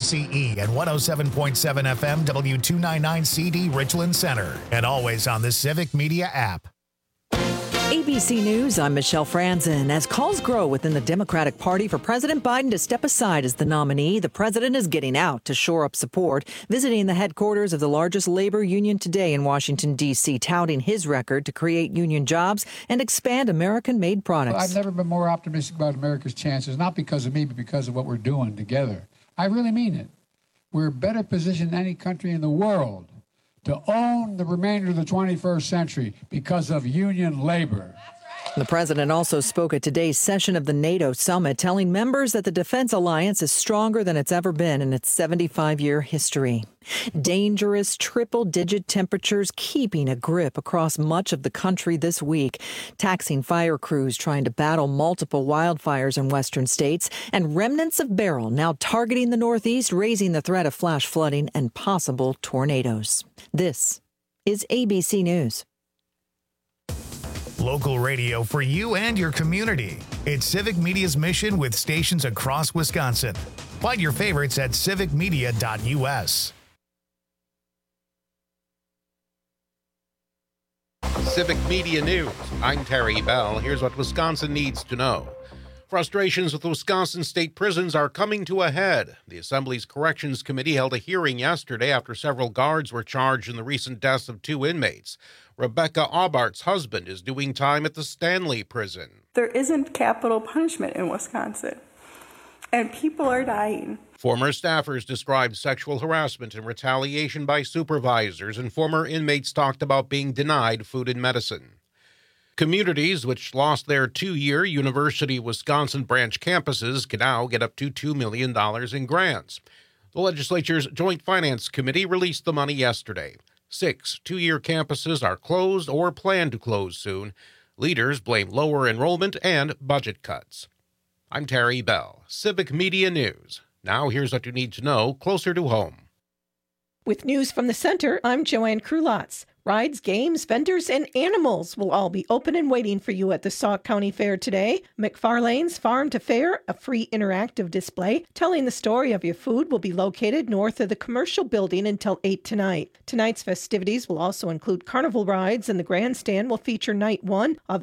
KOCE and 107.7 FM W299CD Richland Center, and always on the Civic Media app. ABC News, I'm Michelle Franzen. As calls grow within the Democratic Party for President Biden to step aside as the nominee, the president is getting out to shore up support, visiting the headquarters of the largest labor union today in Washington, D.C., touting his record to create union jobs and expand American-made products. I've never been more optimistic about America's chances, not because of me, but because of what we're doing together. I really mean it. We're better positioned than any country in the world to own the remainder of the 21st century because of union labor. The president also spoke at today's session of the NATO summit, telling members that the defense alliance is stronger than it's ever been in its 75-year history. Dangerous triple-digit temperatures keeping a grip across much of the country this week, taxing fire crews trying to battle multiple wildfires in western states, and remnants of Beryl now targeting the Northeast, raising the threat of flash flooding and possible tornadoes. This is ABC News. Local radio for you and your community. It's Civic Media's mission with stations across Wisconsin. Find your favorites at civicmedia.us. Civic Media News. I'm Terry Bell. Here's what Wisconsin needs to know. Frustrations with Wisconsin state prisons are coming to a head. The Assembly's Corrections Committee held a hearing yesterday after several guards were charged in the recent deaths of 2 inmates. Rebecca Aubart's husband is doing time at the Stanley Prison. There isn't capital punishment in Wisconsin, and people are dying. Former staffers described sexual harassment and retaliation by supervisors, and former inmates talked about being denied food and medicine. Communities which lost their 2-year University of Wisconsin branch campuses can now get up to $2 million in grants. The legislature's Joint Finance Committee released the money yesterday. 6 2-year campuses are closed or plan to close soon. Leaders blame lower enrollment and budget cuts. I'm Terry Bell, Civic Media News. Now here's what you need to know closer to home. With news from the center, I'm Joanne Krulotz. Rides, games, vendors, and animals will all be open and waiting for you at the Sauk County Fair today. McFarlane's Farm to Fair, a free interactive display telling the story of your food, will be located north of the commercial building until 8 tonight. Tonight's festivities will also include carnival rides, and the grandstand will feature night 1 of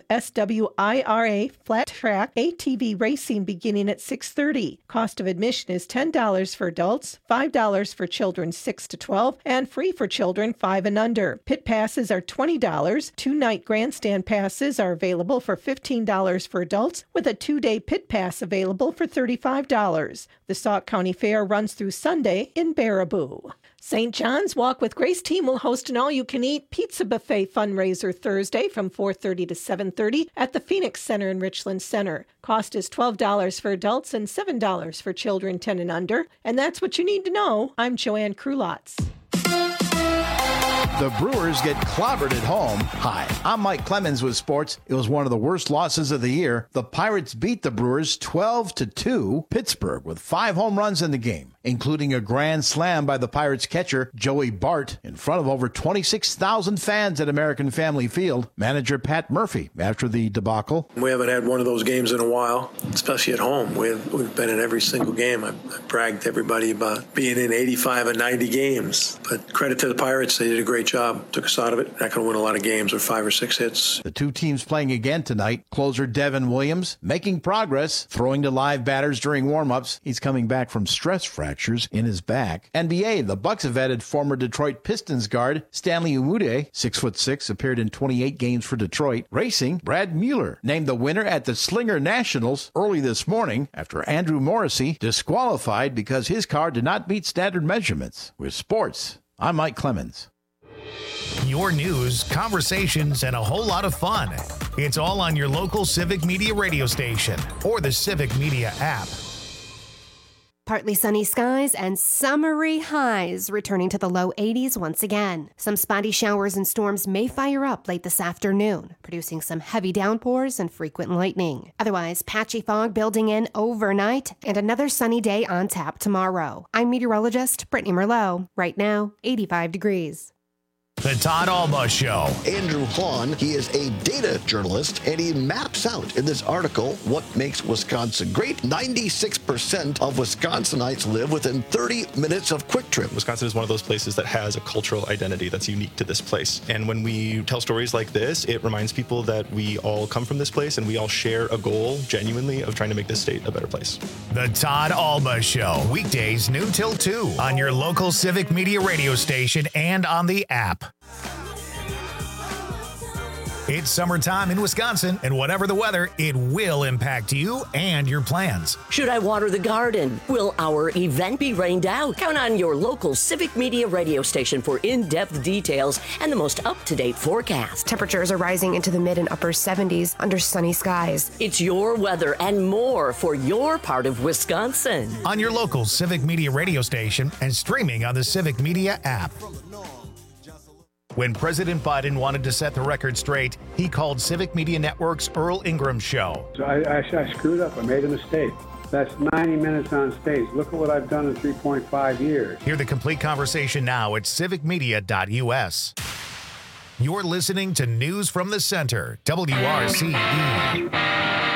SWIRA Flat Track ATV racing beginning at 6:30. Cost of admission is $10 for adults, $5 for children 6 to 12, and free for children 5 and under. Pit passes are $20. 2-night grandstand passes are available for $15 for adults, with a 2-day pit pass available for $35. The Sauk County Fair runs through Sunday in Baraboo. St. John's Walk with Grace team will host an all-you-can-eat pizza buffet fundraiser Thursday from 4:30 to 7:30 at the Phoenix Center in Richland Center. Cost is $12 for adults and $7 for children 10 and under. And that's what you need to know. I'm Joanne Krulotz. The Brewers get clobbered at home. Hi, I'm Mike Clemens with sports. It was one of the worst losses of the year. The Pirates beat the Brewers 12-2. Pittsburgh with 5 home runs in the game, including a grand slam by the Pirates catcher Joey Bart in front of over 26,000 fans at American Family Field. Manager Pat Murphy after the debacle. We haven't had one of those games in a while, especially at home. We've been in every single game. I bragged to everybody about being in 85 and 90 games. But credit to the Pirates. They did a great job. Took us out of it. Not going to win a lot of games with 5 or 6 hits. The 2 teams playing again tonight. Closer Devin Williams making progress, throwing to live batters during warm-ups. He's coming back from stress fractures in his back. NBA, the Bucks have added former Detroit Pistons guard Stanley Umude, 6'6", appeared in 28 games for Detroit. Racing, Brad Mueller named the winner at the Slinger Nationals early this morning after Andrew Morrissey disqualified because his car did not meet standard measurements. With sports, I'm Mike Clemens. Your news, conversations, and a whole lot of fun. It's all on your local Civic Media radio station or the Civic Media app. Partly sunny skies and summery highs returning to the low 80s once again. Some spotty showers and storms may fire up late this afternoon, producing some heavy downpours and frequent lightning. Otherwise, patchy fog building in overnight and another sunny day on tap tomorrow. I'm meteorologist Brittany Merlot. Right now, 85 degrees. The Todd Alba Show. Andrew Hahn, he is a data journalist, and he maps out in this article what makes Wisconsin great. 96% of Wisconsinites live within 30 minutes of Quick Trip. Wisconsin is one of those places that has a cultural identity that's unique to this place. And when we tell stories like this, it reminds people that we all come from this place and we all share a goal, genuinely, of trying to make this state a better place. The Todd Alba Show. Weekdays noon till 2 on your local Civic Media radio station and on the app. It's summertime in Wisconsin, and whatever the weather, it will impact you and your plans. Should I water the garden? Will our event be rained out? Count on your local Civic Media radio station for in-depth details and the most up-to-date forecast. Temperatures are rising into the mid and upper 70s under sunny skies. It's your weather and more for your part of Wisconsin. On your local Civic Media radio station and streaming on the Civic Media app. When President Biden wanted to set the record straight, he called Civic Media Network's Earl Ingram Show. So I screwed up. I made a mistake. That's 90 minutes on stage. Look at what I've done in 3.5 years. Hear the complete conversation now at civicmedia.us. You're listening to News from the Center, WRCE.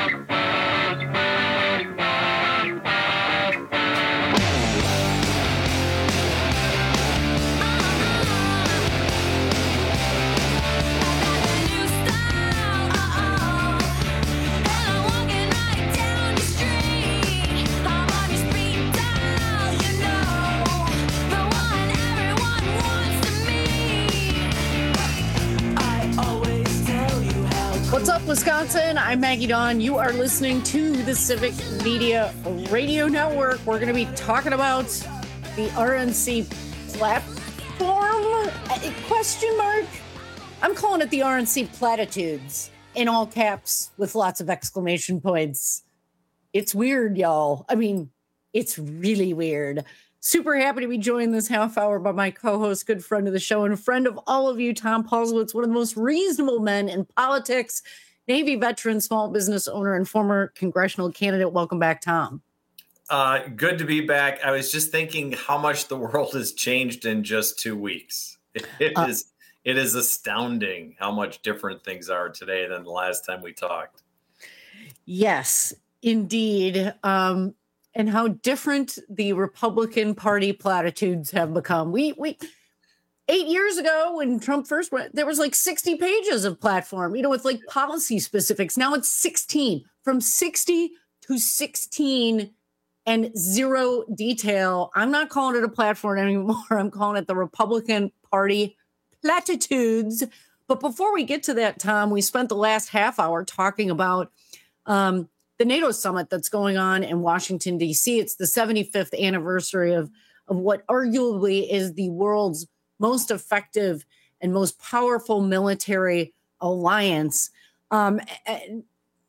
What's up, Wisconsin? I'm Maggie Dawn. You are listening to the Civic Media Radio Network. We're going to be talking about the RNC platform? Question mark? I'm calling it the RNC platitudes in all caps with lots of exclamation points. It's weird, y'all. I mean, it's really weird. Super happy to be joined this half hour by my co-host, good friend of the show, and a friend of all of you, Tom Paulsowitz, one of the most reasonable men in politics, Navy veteran, small business owner, and former congressional candidate. Welcome back, Tom. Good to be back. I was just thinking how much the world has changed in just 2 weeks. It is astounding how much different things are today than the last time we talked. Yes, indeed. And how different the Republican Party platitudes have become. We 8 years ago when Trump first went, there was like 60 pages of platform, with like policy specifics. Now it's 16, from 60 to 16 and zero detail. I'm not calling it a platform anymore. I'm calling it the Republican Party platitudes. But before we get to that, Tom, we spent the last half hour talking about the NATO summit that's going on in Washington, D.C. It's the 75th anniversary of what arguably is the world's most effective and most powerful military alliance. It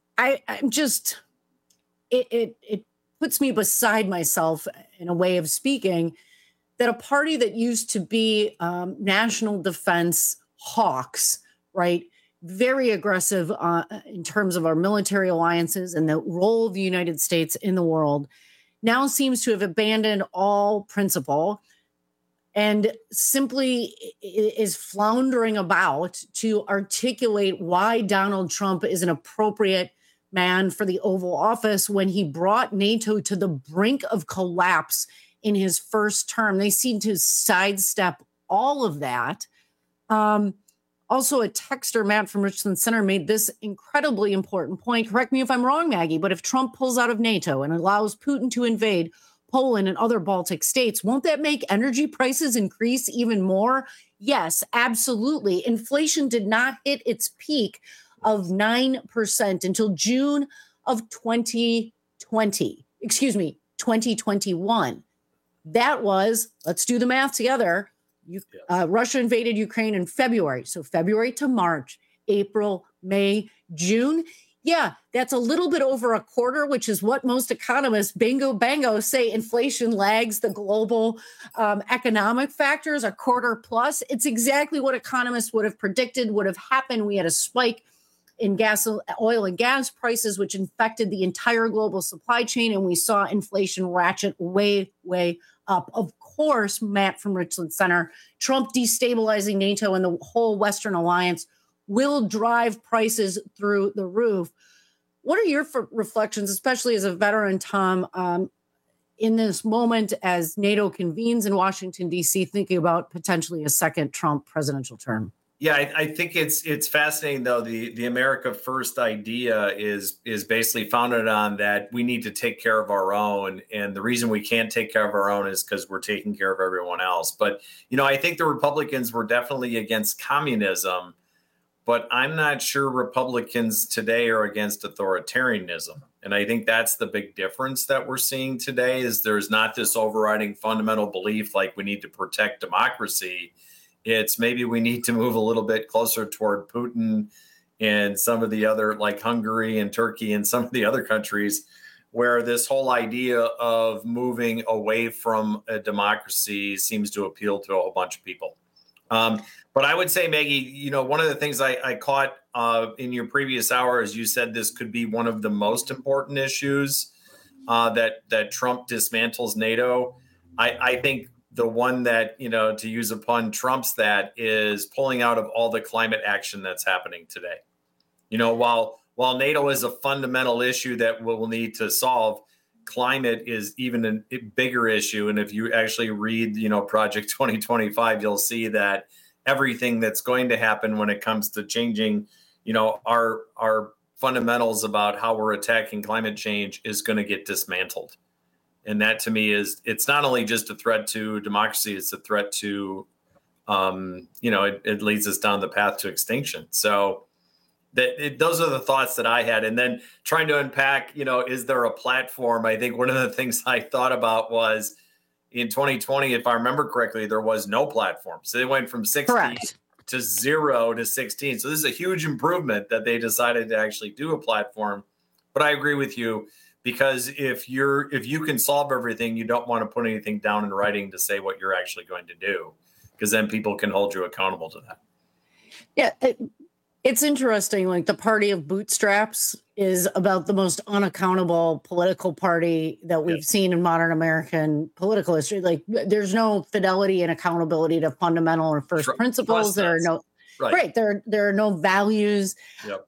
puts me beside myself in a way of speaking that a party that used to be national defense hawks, right? Very aggressive in terms of our military alliances and the role of the United States in the world, now seems to have abandoned all principle and simply is floundering about to articulate why Donald Trump is an appropriate man for the Oval Office when he brought NATO to the brink of collapse in his first term. They seem to sidestep all of that. Also, a texter, Matt from Richland Center, made this incredibly important point. Correct me if I'm wrong, Maggie, but if Trump pulls out of NATO and allows Putin to invade Poland and other Baltic states, won't that make energy prices increase even more? Yes, absolutely. Inflation did not hit its peak of 9% until June of 2021. That was, let's do the math together, Russia invaded Ukraine in February. So February to March, April, May, June. Yeah, that's a little bit over a quarter, which is what most economists, bingo, bango, say inflation lags the global economic factors, a quarter plus. It's exactly what economists would have predicted would have happened. We had a spike in oil and gas prices, which infected the entire global supply chain. And we saw inflation ratchet way, way up. Of course, Matt from Richland Center, Trump destabilizing NATO and the whole Western alliance will drive prices through the roof. What are your reflections, especially as a veteran, Tom, in this moment as NATO convenes in Washington, D.C., thinking about potentially a second Trump presidential term? Yeah, I think it's fascinating, though. The America First idea is basically founded on that we need to take care of our own. And the reason we can't take care of our own is because we're taking care of everyone else. But, I think the Republicans were definitely against communism, but I'm not sure Republicans today are against authoritarianism. And I think that's the big difference that we're seeing today is there's not this overriding fundamental belief like we need to protect democracy. It's maybe we need to move a little bit closer toward Putin and some of the other, like Hungary and Turkey and some of the other countries, where this whole idea of moving away from a democracy seems to appeal to a whole bunch of people. But I would say, Maggie, one of the things I caught in your previous hour is you said this could be one of the most important issues that Trump dismantles NATO. I think the one that, to use a pun, trumps that is pulling out of all the climate action that's happening today. While NATO is a fundamental issue that we'll need to solve, climate is even a bigger issue. And if you actually read, Project 2025, you'll see that everything that's going to happen when it comes to changing, our fundamentals about how we're attacking climate change is going to get dismantled. And that to me it's not only just a threat to democracy, it's a threat to, it leads us down the path to extinction. So those are the thoughts that I had. And then trying to unpack, is there a platform? I think one of the things I thought about was in 2020, if I remember correctly, there was no platform. So they went from 60 to 0 to 16. So this is a huge improvement that they decided to actually do a platform. But I agree with you. Because if you can solve everything, you don't want to put anything down in writing to say what you're actually going to do, because then people can hold you accountable to that. Yeah, it's interesting. Like the party of bootstraps is about the most unaccountable political party that we've seen in modern American political history. Like there's no fidelity and accountability to fundamental and first principles. There are no There are no values. Yep.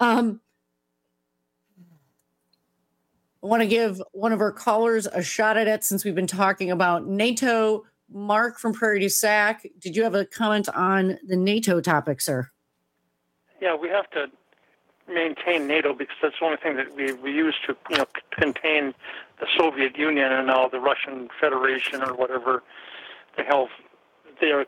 I want to give one of our callers a shot at it since we've been talking about NATO. Mark from Prairie du Sac, did you have a comment on the NATO topic, sir? Yeah, we have to maintain NATO because that's the only thing that we use to contain the Soviet Union and now the Russian Federation or whatever the hell they're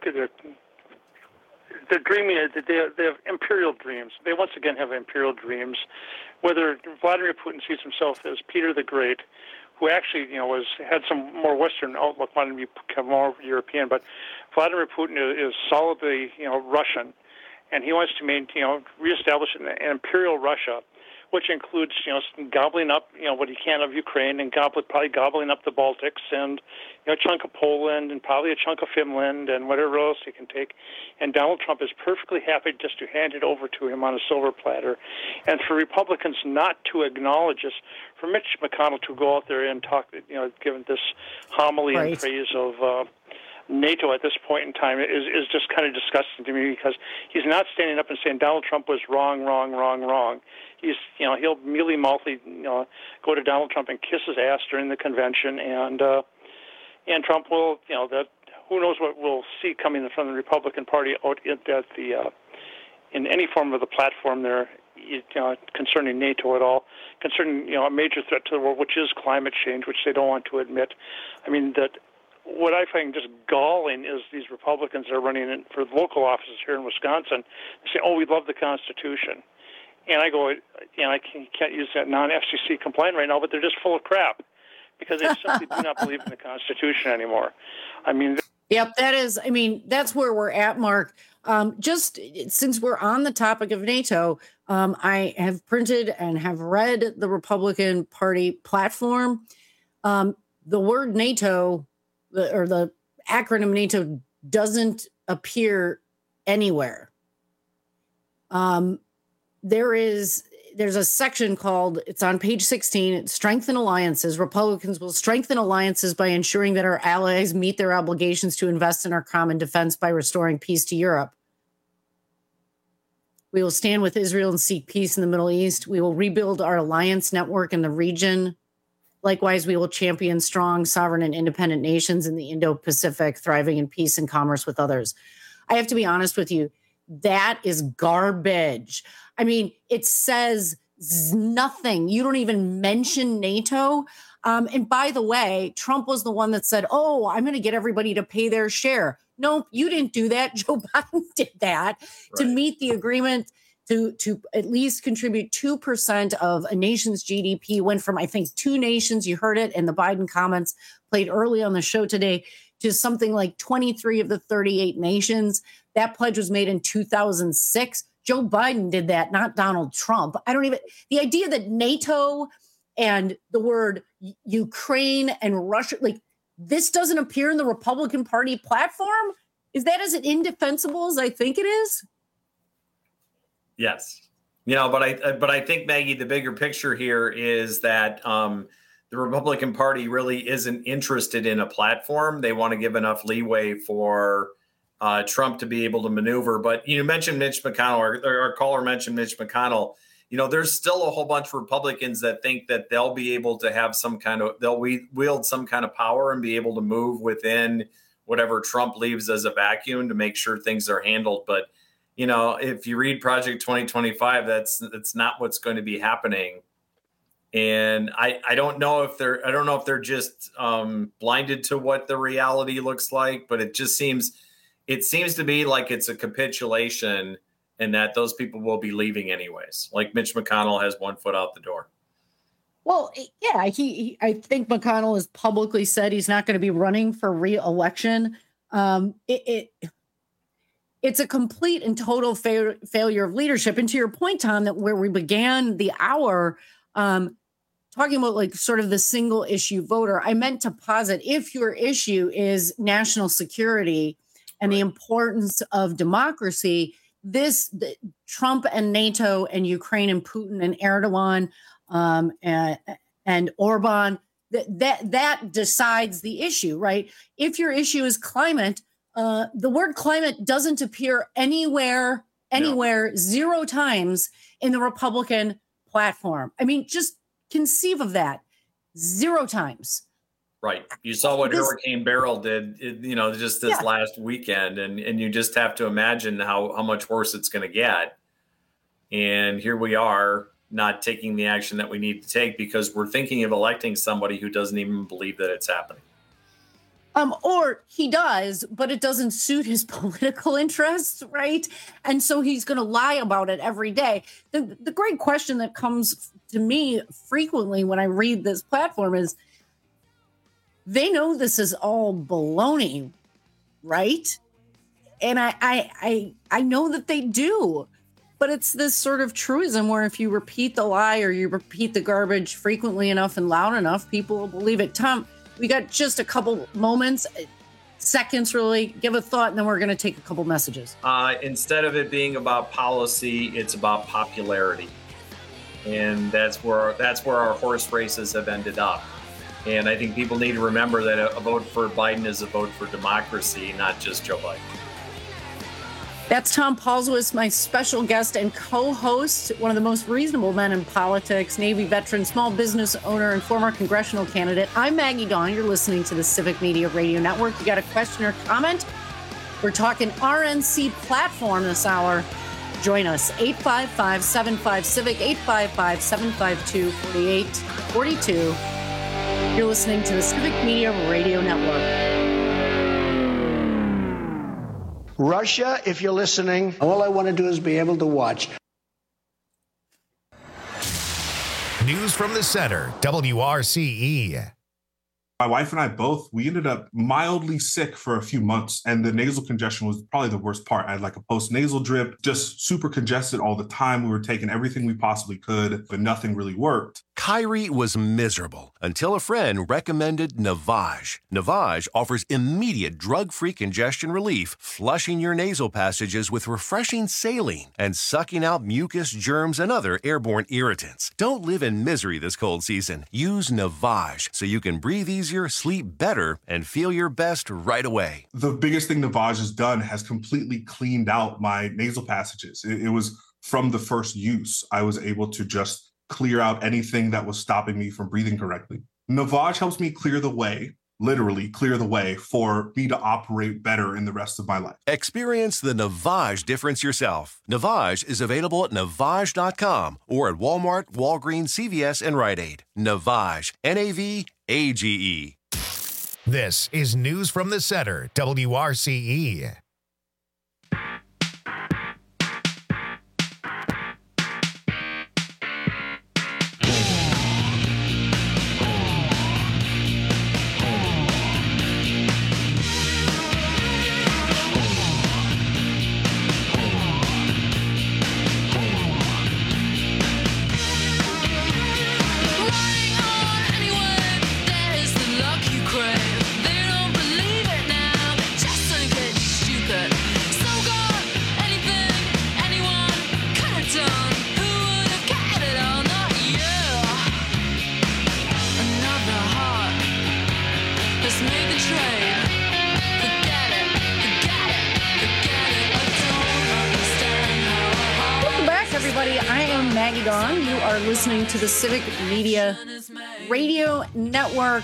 dreaming. They have imperial dreams. They once again have imperial dreams. Whether Vladimir Putin sees himself as Peter the Great, who actually had some more Western outlook, wanted to become more European, but Vladimir Putin is solidly Russian, and he wants to reestablish an imperial Russia, which includes gobbling up what he can of Ukraine and probably gobbling up the Baltics and a chunk of Poland and probably a chunk of Finland and whatever else he can take. And Donald Trump is perfectly happy just to hand it over to him on a silver platter. And for Republicans not to acknowledge this, for Mitch McConnell to go out there and talk, given this homily and praise of NATO at this point in time is just kind of disgusting to me because he's not standing up and saying Donald Trump was wrong. He's, he'll mealy-mouthy, go to Donald Trump and kiss his ass during the convention, and Trump will, that who knows what we'll see coming from the Republican Party out at the in any form of the platform there, concerning NATO at all, concerning a major threat to the world, which is climate change, which they don't want to admit. I mean that. What I find just galling is these Republicans are running in for local offices here in Wisconsin. They say, "Oh, we love the Constitution," and I go, I can't use that non-FCC complaint right now, but they're just full of crap because they simply do not believe in the Constitution anymore. I mean, yep, that's where we're at, Mark. Just since we're on the topic of NATO, I have printed and have read the Republican Party platform. The word NATO, or the acronym NATO, doesn't appear anywhere. There is there's a section called, it's on page 16, strengthen alliances. Republicans will strengthen alliances by ensuring that our allies meet their obligations to invest in our common defense by restoring peace to Europe. We will stand with Israel and seek peace in the Middle East. We will rebuild our alliance network in the region. Likewise, we will champion strong, sovereign, and independent nations in the Indo-Pacific, thriving in peace and commerce with others. I have to be honest with you. That is garbage. I mean, it says nothing. You don't even mention NATO. And by the way, Trump was the one that said, oh, I'm going to get everybody to pay their share. No, you didn't do that. Joe Biden did that to meet the agreement to at least contribute 2% of a nation's GDP. Went from, I think, 2 nations, you heard it in the Biden comments played early on the show today, to something like 23 of the 38 nations. That pledge was made in 2006. Joe Biden did that, not Donald Trump. The idea that NATO and the word Ukraine and Russia, like this doesn't appear in the Republican Party platform. Is that as indefensible as I think it is? Yes. But I think, Maggie, the bigger picture here is that the Republican Party really isn't interested in a platform. They want to give enough leeway for Trump to be able to maneuver. But you mentioned Mitch McConnell, or our caller mentioned Mitch McConnell. There's still a whole bunch of Republicans that think that they'll be able to have they'll wield some kind of power and be able to move within whatever Trump leaves as a vacuum to make sure things are handled. But, if you read Project 2025, that's not what's going to be happening. And I don't know if they're just blinded to what the reality looks like, but it seems to be like it's a capitulation and that those people will be leaving anyways. Like Mitch McConnell has one foot out the door. Well, yeah, I think McConnell has publicly said he's not going to be running for re-election. It's a complete and total failure of leadership. And to your point, Tom, that where we began the hour, talking about like sort of the single issue voter, I meant to posit if your issue is national security and the importance of democracy, Trump and NATO and Ukraine and Putin and Erdogan and Orban, that decides the issue, right? If your issue is climate, the word climate doesn't appear anywhere, 0 times in the Republican platform. I mean, just conceive of that 0 times. Right. You saw what Hurricane Beryl did, just this last weekend. And you just have to imagine how much worse it's going to get. And here we are not taking the action that we need to take because we're thinking of electing somebody who doesn't even believe that it's happening. Or he does, but it doesn't suit his political interests, right? And so he's going to lie about it every day. The great question that comes to me frequently when I read this platform is, they know this is all baloney, right? And I know that they do, but it's this sort of truism where if you repeat the lie or you repeat the garbage frequently enough and loud enough, people will believe it. Tom, we got just a couple moments, seconds really. Give a thought, and then we're going to take a couple messages. Instead of it being about policy, it's about popularity. And that's where our horse races have ended up. And I think people need to remember that a vote for Biden is a vote for democracy, not just Joe Biden. That's Tom Paulsowitz, my special guest and co-host, one of the most reasonable men in politics, Navy veteran, small business owner, and former congressional candidate. I'm Maggie Dawn. You're listening to the Civic Media Radio Network. You got a question or comment? We're talking RNC platform this hour. Join us, 855-75-CIVIC, 855-752-4842. You're listening to the Civic Media Radio Network. Russia, if you're listening, all I want to do is be able to watch. News from the center, WRCE. My wife and I both, we ended up mildly sick for a few months, and the nasal congestion was probably the worst part. I had like a post-nasal drip, just super congested all the time. We were taking everything we possibly could, but nothing really worked. Kyrie was miserable until a friend recommended Navage. Navage offers immediate drug-free congestion relief, flushing your nasal passages with refreshing saline and sucking out mucus, germs, and other airborne irritants. Don't live in misery this cold season. Use Navage so you can breathe easier, sleep better, and feel your best right away. The biggest thing Navage has done has completely cleaned out my nasal passages. It was from the first use. I was able to just clear out anything that was stopping me from breathing correctly. Navage helps me clear the way, literally clear the way, for me to operate better in the rest of my life. Experience the Navage difference yourself. Navage is available at Navage.com or at Walmart, Walgreens, CVS, and Rite Aid. Navage, Navage. This is News from the Center, WRCE. Listening to the Civic Media Radio Network.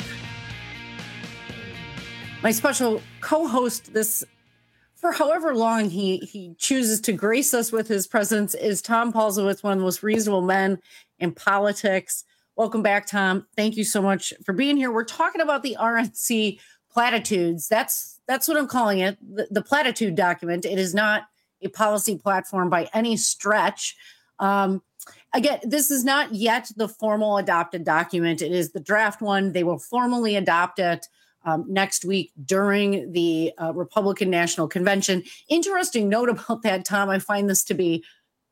My special co-host this, for however long he chooses to grace us with his presence, is Tom Palzowitz, one of the most reasonable men in politics. Welcome back, Tom. Thank you so much for being here. We're talking about the RNC platitudes. That's what I'm calling it, the platitude document. It is not a policy platform by any stretch. Again, this is not yet the formal adopted document. It is the draft one. They will formally adopt it next week during the Republican National Convention. Interesting note about that, Tom. I find this to be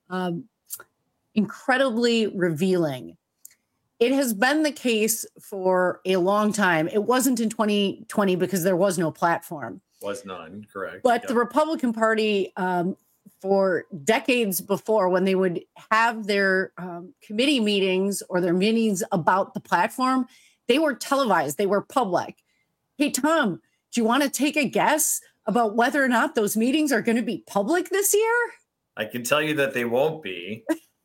incredibly revealing. It has been the case for a long time. It wasn't in 2020 because there was no platform. Was none, correct. But the Republican Party, for decades before, when they would have their committee meetings or their meetings about the platform, they were televised, they were public. Hey, Tom, do you want to take a guess about whether or not those meetings are going to be public this year? I can tell you that they won't be.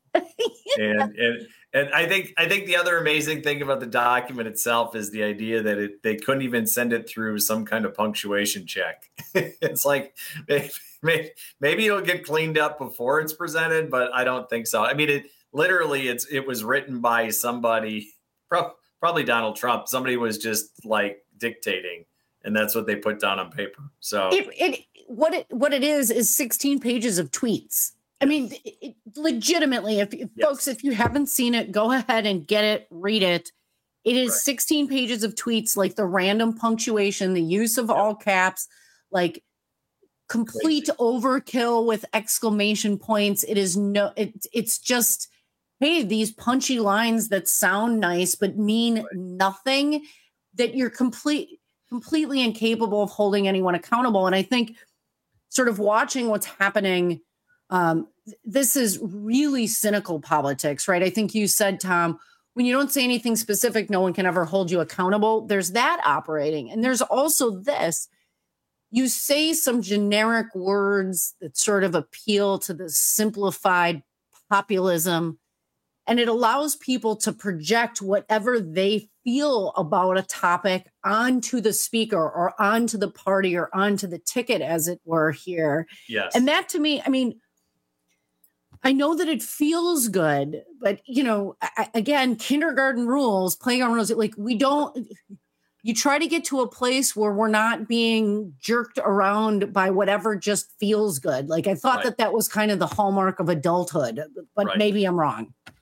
And I think the other amazing thing about the document itself is the idea that they couldn't even send it through some kind of punctuation check. It's like maybe it'll get cleaned up before it's presented, but I don't think so. I mean, it was written by somebody, probably Donald Trump. Somebody was just like dictating, and that's what they put down on paper. So what it is 16 pages of tweets. I mean, legitimately, folks, if you haven't seen it, go ahead and get it, read it. It is 16 pages of tweets, like the random punctuation, the use of all caps, like complete overkill with exclamation points. It's just, hey, these punchy lines that sound nice but mean nothing, that you're completely incapable of holding anyone accountable. And I think sort of watching what's happening, this is really cynical politics, right? I think you said, Tom, when you don't say anything specific, no one can ever hold you accountable. There's that operating. And there's also this. You say some generic words that sort of appeal to the simplified populism, and it allows people to project whatever they feel about a topic onto the speaker or onto the party or onto the ticket, as it were, here. Yes. And that, to me, I mean, I know that it feels good, but, again, kindergarten rules, playground rules, like you try to get to a place where we're not being jerked around by whatever just feels good. Like, I thought that was kind of the hallmark of adulthood, but maybe I'm wrong.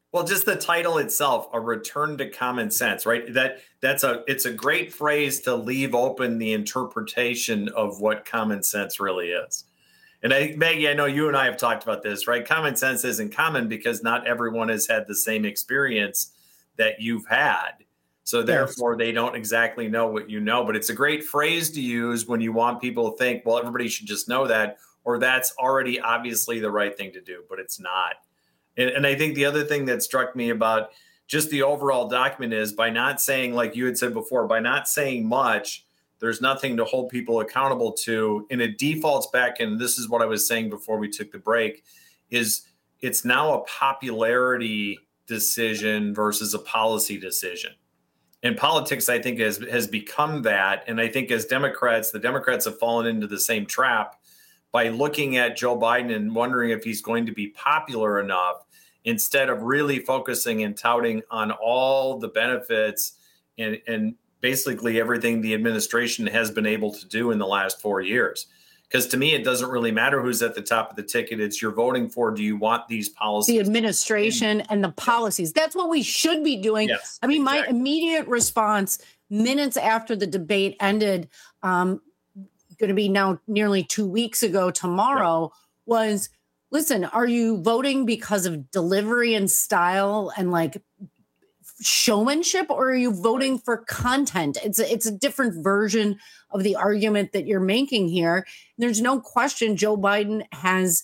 Well, just the title itself, A Return to Common Sense, right? It's a great phrase to leave open the interpretation of what common sense really is. And Maggie, I know you and I have talked about this, right? Common sense isn't common because not everyone has had the same experience that you've had. So therefore, they don't exactly know what you know. But it's a great phrase to use when you want people to think, well, everybody should just know that, or that's already obviously the right thing to do, but it's not. And I think the other thing that struck me about just the overall document is by not saying, like you had said before, by not saying much, there's nothing to hold people accountable to. And it defaults back, and this is what I was saying before we took the break, is it's now a popularity decision versus a policy decision. And politics, I think, has become that. And I think as Democrats, the Democrats have fallen into the same trap by looking at Joe Biden and wondering if he's going to be popular enough, instead of really focusing and touting on all the benefits and basically everything the administration has been able to do in the last 4 years. Because to me, it doesn't really matter who's at the top of the ticket. It's you're voting for, do you want these policies? The administration and the policies. That's what we should be doing. Yes, I mean, my immediate response minutes after the debate ended, going to be now nearly 2 weeks ago tomorrow, was, listen, are you voting because of delivery and style and like showmanship, or are you voting for content? It's a different version of the argument that you're making here. There's no question Joe Biden has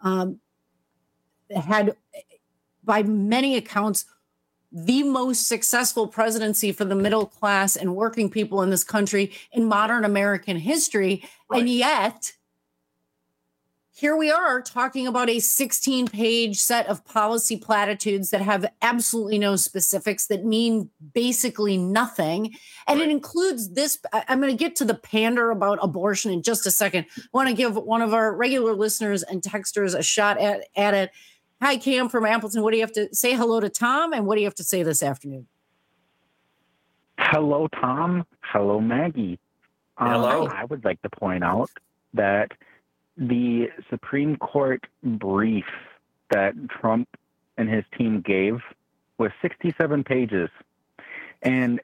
had, by many accounts, the most successful presidency for the middle class and working people in this country in modern American history. Right. And yet, here we are talking about a 16-page set of policy platitudes that have absolutely no specifics, that mean basically nothing. And it includes this. I'm going to get to the pander about abortion in just a second. I want to give one of our regular listeners and texters a shot at it. Hi, Cam from Appleton. What do you have to say? Hello to Tom. And what do you have to say this afternoon? Hello, Tom. Hello, Maggie. Hello. I would like to point out that the Supreme Court brief that Trump and his team gave was 67 pages. And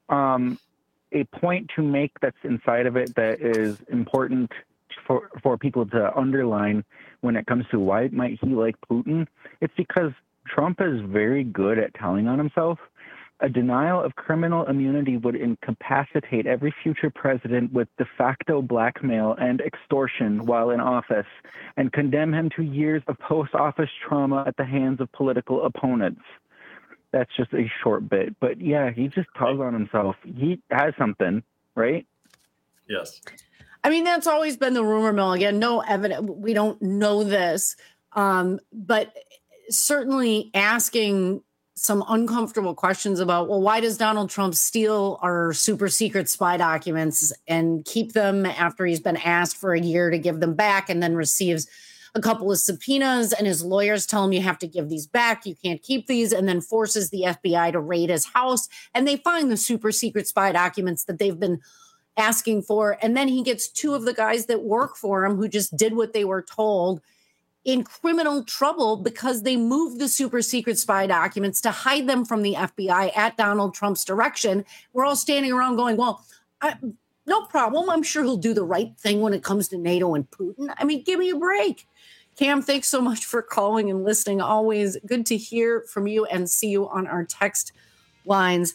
a point to make that's inside of it that is important for people to underline when it comes to why might he like Putin, it's because Trump is very good at telling on himself. A denial of criminal immunity would incapacitate every future president with de facto blackmail and extortion while in office, and condemn him to years of post-office trauma at the hands of political opponents. That's just a short bit. But yeah, he just tells on himself. He has something, right? Yes. I mean, that's always been the rumor mill. Again, no evidence. We don't know this. But certainly asking some uncomfortable questions about, well, why does Donald Trump steal our super secret spy documents and keep them after he's been asked for a year to give them back, and then receives a couple of subpoenas and his lawyers tell him you have to give these back, you can't keep these, and then forces the FBI to raid his house, and they find the super secret spy documents that they've been asking for. And then he gets two of the guys that work for him who just did what they were told in criminal trouble because they moved the super secret spy documents to hide them from the FBI at Donald Trump's direction. We're all standing around going, well, no problem. I'm sure he'll do the right thing when it comes to NATO and Putin. I mean, give me a break. Cam, thanks so much for calling and listening. Always good to hear from you and see you on our text lines.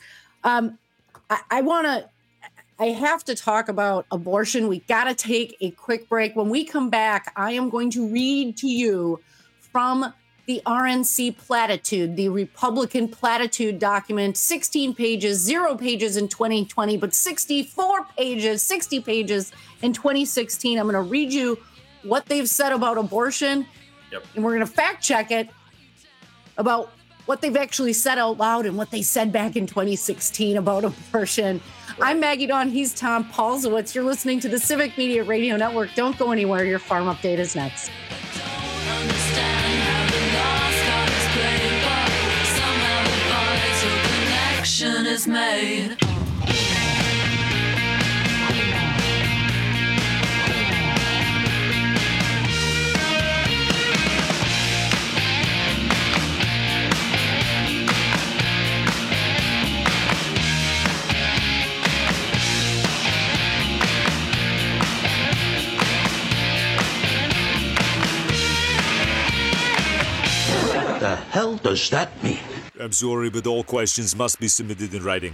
I have to talk about abortion. We got to take a quick break. When we come back, I am going to read to you from the RNC platitude, the Republican platitude document, 16 pages, 0 pages in 2020, but 60 pages in 2016. I'm going to read you what they've said about abortion, and we're going to fact check it about what they've actually said out loud and what they said back in 2016 about abortion. I'm Maggie Dawn. He's Tom Paulzowitz. You're listening to the Civic Media Radio Network. Don't go anywhere. Your Farm Update is next. Is made. hell does that mean? I'm sorry, but all questions must be submitted in writing.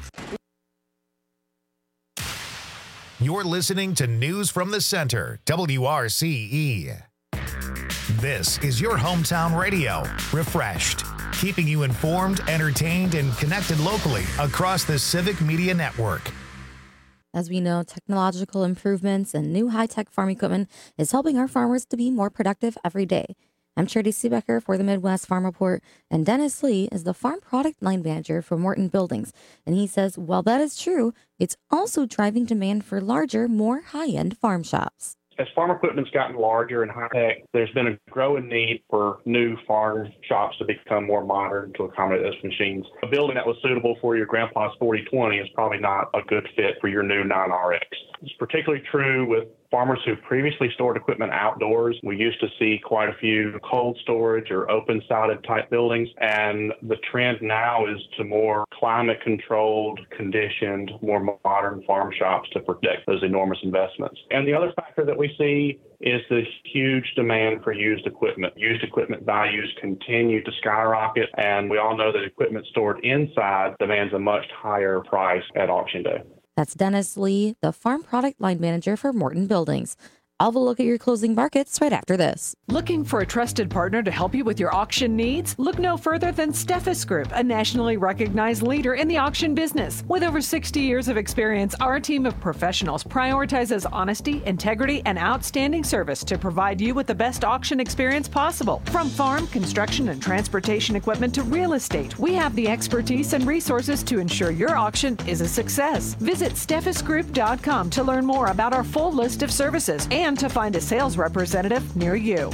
You're listening to News from the Center, WRCE. This is your hometown radio, refreshed, keeping you informed, entertained, and connected locally across the Civic Media Network. As we know, technological improvements and new high-tech farm equipment is helping our farmers to be more productive every day. I'm Charity Seebecker for the Midwest Farm Report, and Dennis Lee is the Farm Product Line Manager for Morton Buildings. And he says, while that is true, it's also driving demand for larger, more high-end farm shops. As farm equipment's gotten larger and high-tech, there's been a growing need for new farm shops to become more modern to accommodate those machines. A building that was suitable for your grandpa's 4020 is probably not a good fit for your new 9RX. It's particularly true with farmers who previously stored equipment outdoors. We used to see quite a few cold storage or open-sided type buildings, and the trend now is to more climate-controlled, conditioned, more modern farm shops to protect those enormous investments. And the other factor that we see is the huge demand for used equipment. Used equipment values continue to skyrocket, and we all know that equipment stored inside demands a much higher price at auction day. That's Dennis Lee, the Farm Product Line Manager for Morton Buildings. I'll have a look at your closing markets right after this. Looking for a trusted partner to help you with your auction needs? Look no further than Steffes Group, a nationally recognized leader in the auction business. With over 60 years of experience, our team of professionals prioritizes honesty, integrity, and outstanding service to provide you with the best auction experience possible. From farm, construction, and transportation equipment to real estate, we have the expertise and resources to ensure your auction is a success. Visit SteffesGroup.com to learn more about our full list of services and to find a sales representative near you.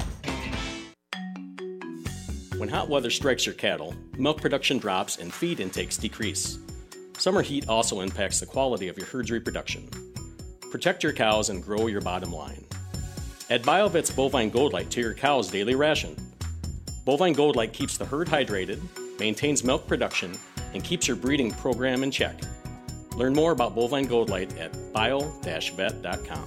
When hot weather strikes your cattle, milk production drops and feed intakes decrease. Summer heat also impacts the quality of your herd's reproduction. Protect your cows and grow your bottom line. Add BioVet's Bovine Gold Light to your cow's daily ration. Bovine Gold Light keeps the herd hydrated, maintains milk production, and keeps your breeding program in check. Learn more about Bovine Gold Light at bio-vet.com.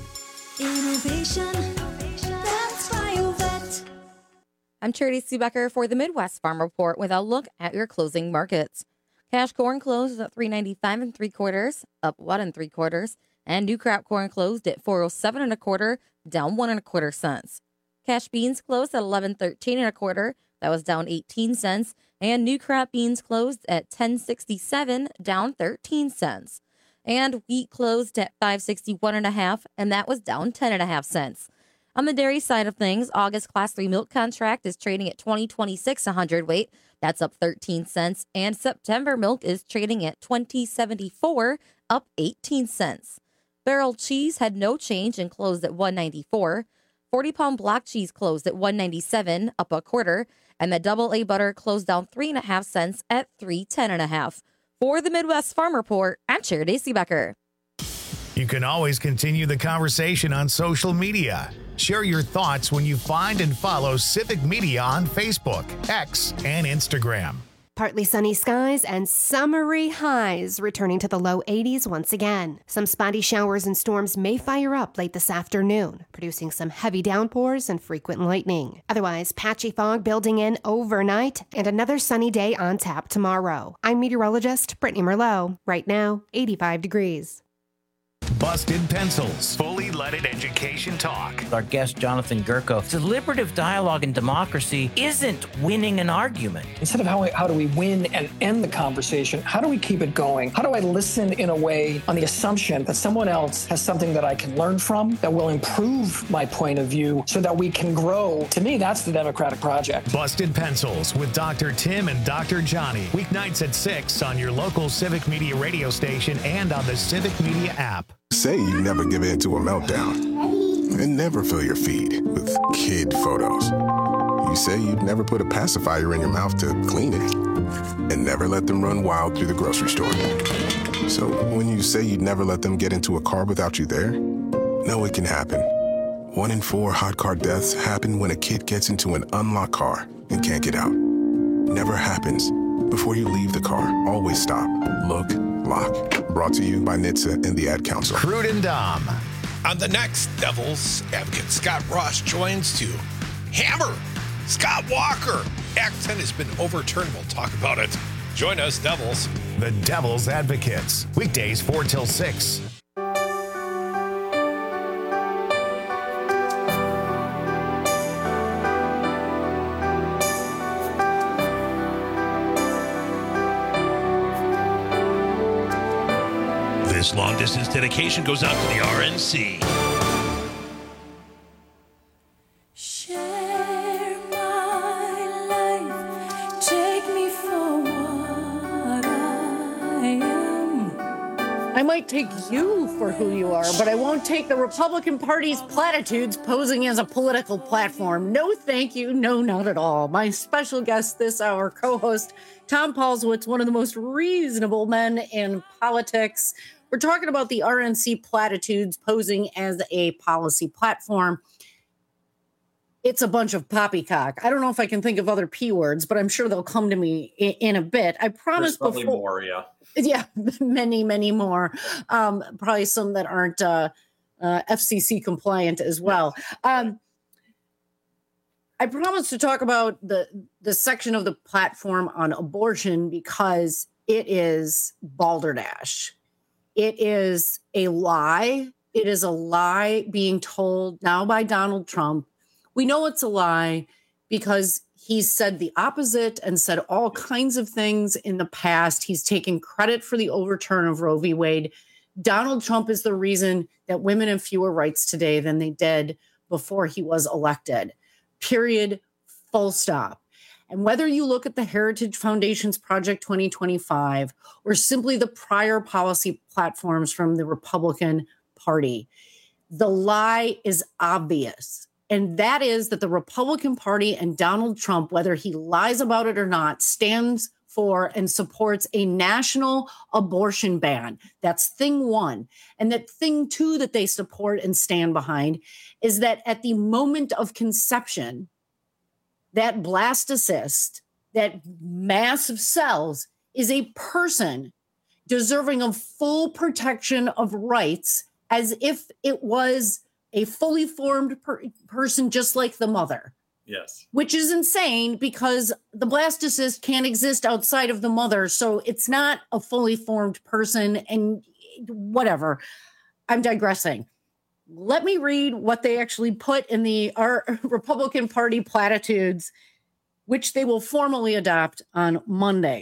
Innovation, that's BioVet. I'm Charity Seebecker for the Midwest Farm Report with a look at your closing markets. Cash corn closed at $3.95 3/4, up 1 3/4, and new crop corn closed at $4.07 1/4, down 1 1/4 cents. Cash beans closed at $11.13 1/4, that was down 18 cents, and new crop beans closed at $10.67, down 13 cents. And wheat closed at $5.61 1/2, and that was down 10 1/2 cents. On the dairy side of things, August Class 3 milk contract is trading at $20.26 a hundredweight. That's up 13 cents. And September milk is trading at $20.74, up 18 cents. Barrel cheese had no change and closed at $1.94. 40-pound block cheese closed at $1.97, up 1/4. And the double A butter closed down 3 1/2 cents at $3.10 1/2. For the Midwest Farm Report, I'm Charity Seebecker. You can always continue the conversation on social media. Share your thoughts when you find and follow Civic Media on Facebook, X, and Instagram. Partly sunny skies and summery highs returning to the low 80s once again. Some spotty showers and storms may fire up late this afternoon, producing some heavy downpours and frequent lightning. Otherwise, patchy fog building in overnight and another sunny day on tap tomorrow. I'm meteorologist Brittany Merlot. Right now, 85 degrees. Busted Pencils, fully leaded education talk. Our guest, Jonathan Gurko, deliberative dialogue and democracy isn't winning an argument. Instead of how do we win and end the conversation, how do we keep it going? How do I listen in a way on the assumption that someone else has something that I can learn from, that will improve my point of view so that we can grow? To me, that's the democratic project. Busted Pencils with Dr. Tim and Dr. Johnny. Weeknights at 6 on your local Civic Media radio station and on the Civic Media app. Say you never give in to a meltdown and never fill your feed with kid photos. You say you'd never put a pacifier in your mouth to clean it and never let them run wild through the grocery store. So when you say you'd never let them get into a car without you there, know it can happen. 1 in 4 hot car deaths happen when a kid gets into an unlocked car and can't get out. Never happens. Before you leave the car, always stop, look, lock. Brought to you by NHTSA and the Ad Council. Crude and Dom. On the next Devil's Advocate, Scott Ross joins to hammer Scott Walker. Act 10 has been overturned. We'll talk about it. Join us, Devils. The Devil's Advocates. Weekdays 4 till 6. This long-distance dedication goes out to the RNC. Share my life, take me for what I am. I might take you for who you are, but I won't take the Republican Party's platitudes posing as a political platform. No, thank you. No, not at all. My special guest this hour, co-host Tom Paulswitz, one of the most reasonable men in politics. We're talking about the RNC platitudes posing as a policy platform. It's a bunch of poppycock. I don't know if I can think of other P words, but I'm sure they'll come to me in a bit. I promise There's before. More, yeah. Yeah, many, many more. Probably some that aren't FCC compliant as well. I promise to talk about the section of the platform on abortion because it is balderdash. It is a lie. It is a lie being told now by Donald Trump. We know it's a lie because he's said the opposite and said all kinds of things in the past. He's taken credit for the overturn of Roe v. Wade. Donald Trump is the reason that women have fewer rights today than they did before he was elected. Period. Full stop. And whether you look at the Heritage Foundation's Project 2025 or simply the prior policy platforms from the Republican Party, the lie is obvious. And that is that the Republican Party and Donald Trump, whether he lies about it or not, stands for and supports a national abortion ban. That's thing one. And that thing two that they support and stand behind is that at the moment of conception, that blastocyst, that mass of cells, is a person deserving of full protection of rights as if it was a fully formed person just like the mother. Yes. Which is insane because the blastocyst can't exist outside of the mother. So it's not a fully formed person and whatever. I'm digressing. Let me read what they actually put in our Republican Party platitudes, which they will formally adopt on Monday.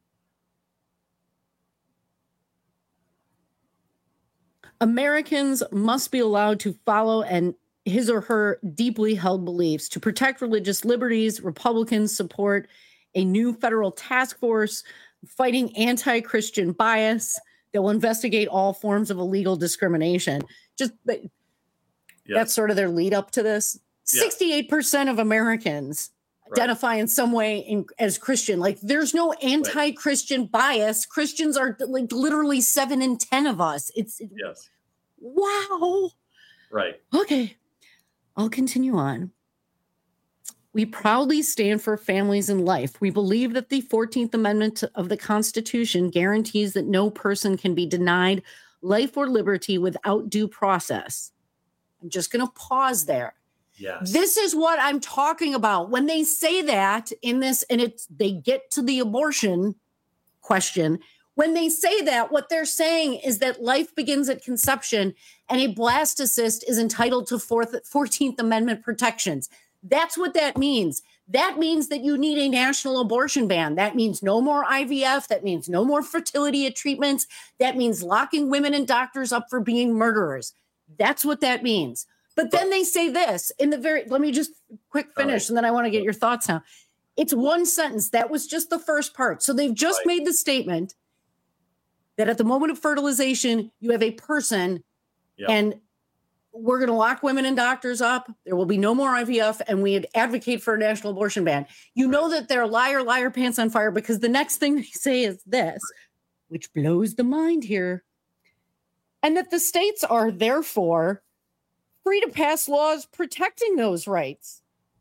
Americans must be allowed to follow his or her deeply held beliefs. To protect religious liberties, Republicans support a new federal task force fighting anti-Christian bias that will investigate all forms of illegal discrimination. That's sort of their lead up to this. 68% of Americans identify in some way as Christian. Like, there's no anti-Christian bias. Christians are like literally 7 in 10 of us. Yes. Wow. Right. Okay. I'll continue on. We proudly stand for families and life. We believe that the 14th Amendment of the Constitution guarantees that no person can be denied life or liberty without due process. I'm just going to pause there. Yes. This is what I'm talking about. When they say that in this, and they get to the abortion question, when they say that, what they're saying is that life begins at conception and a blastocyst is entitled to 14th Amendment protections. That's what that means. That means that you need a national abortion ban. That means no more IVF. That means no more fertility treatments. That means locking women and doctors up for being murderers. That's what that means. But then they say this let me just quick finish, and then I want to get your thoughts now. It's one sentence. That was just the first part. So they've just made the statement that at the moment of fertilization, you have a person and we're going to lock women and doctors up. There will be no more IVF, and we advocate for a national abortion ban. You know that they're liar, pants on fire, because the next thing they say is this, which blows the mind here, and that the states are therefore free to pass laws protecting those rights.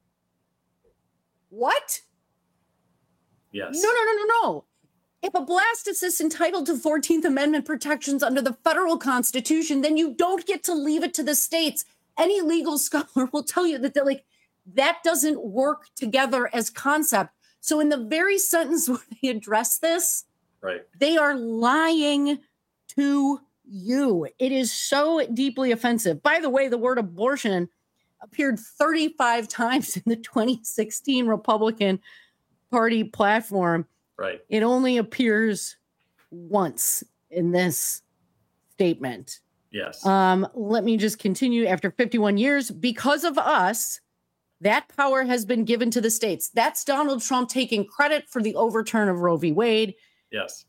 What? Yes. No. If a blastocyst is entitled to 14th Amendment protections under the federal Constitution, then you don't get to leave it to the states. Any legal scholar will tell you that That doesn't work together as concept. So in the very sentence where they address this, right, they are lying to you. It is so deeply offensive. By the way, the word abortion appeared 35 times in the 2016 Republican Party platform. Right. It only appears once in this statement. Yes. Let me just continue. After 51 years, because of us, that power has been given to the states. That's Donald Trump taking credit for the overturn of Roe v. Wade. Yes.